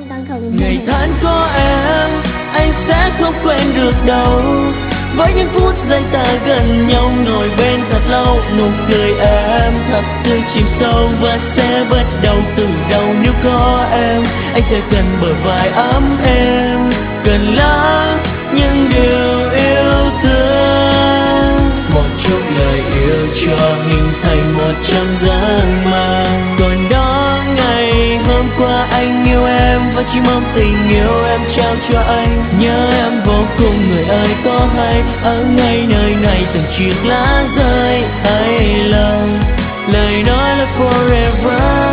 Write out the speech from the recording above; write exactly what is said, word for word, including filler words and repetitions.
không, con không. Ngày tháng có em, anh sẽ không quên được đâu. Với những phút giây ta gần nhau, ngồi bên thật lâu, nụ cười em thật tươi chìm sâu và sẽ bắt đầu từ đầu. Nếu có em, anh sẽ cần bờ vai ấm êm, cần lắng những điều yêu thương. Một chút lời yêu cho hình thành một trăm dáng mang. Còn đó ngày hôm qua anh yêu em và chỉ mong tình yêu em trao cho anh. Nhớ em vô cùng người ơi, có hay ở ngay nơi này từng chiếc lá rơi hay lòng lời nói là forever.